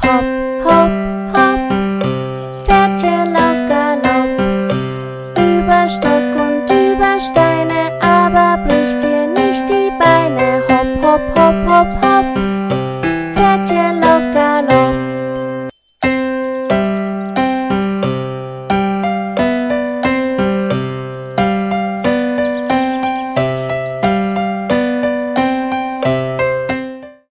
Hopp, hopp, hopp, Pferdchen lauf Galopp, über Stock und über Stein.